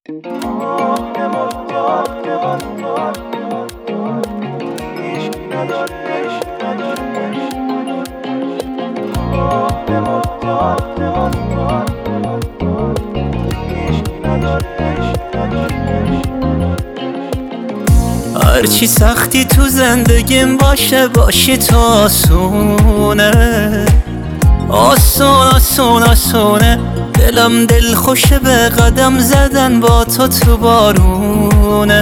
هرچی سختی تو زندگیم باشه باشی تو آسونه، آسون آسون آسونه. دلم دل خوشه به قدم زدن با تو بارونه.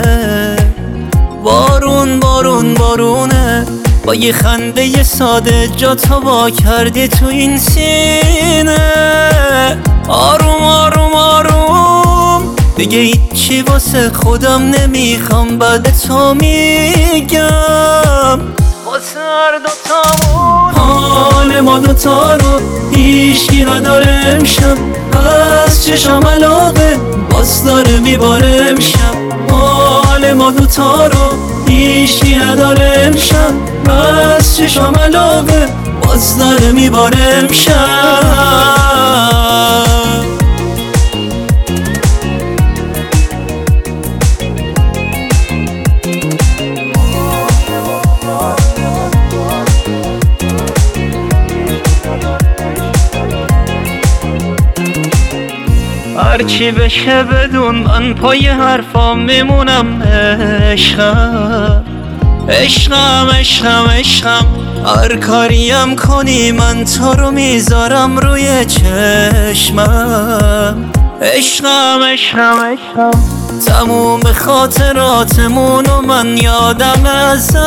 بارون بارون بارونه، با یه خنده ساده جا تو وا کردی تو این سینه. آروم آروم آروم، دیگه هیچی واسه خودم نمیخوام، بعد تو میگم. واسه هر دوتامون حال ما دوتا رو هیچکی نداره امشب. از چشم علاقه باز داره میباره امشب. حال ما دوتا رو هیچکی نداره امشب. از چشم علاقه باز داره میباره امشب. هرچی بشه بدون من پای حرفام میمونم. عشقم عشقم عشقم عشقم، هر کاریم کنی من تو رو میذارم روی چشمم. عشقم عشقم عشقم، تموم خاطراتمون و من یادم از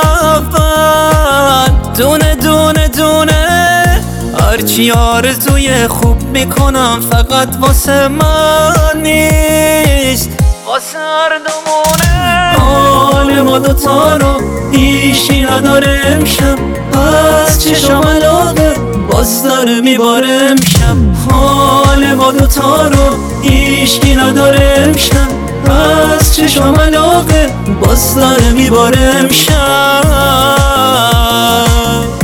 اول. دونه دونه دونه، هرچی آرزوی خوب میکنم فقط واسه من نیست، واسه هر دومونه. حال ما دوتا رو هیچی نداره امشب. از چشم علاقه باز داره میباره امشب. حال ما دوتا رو هیچکی نداره امشب. از چشم علاقه باز داره میباره امشب.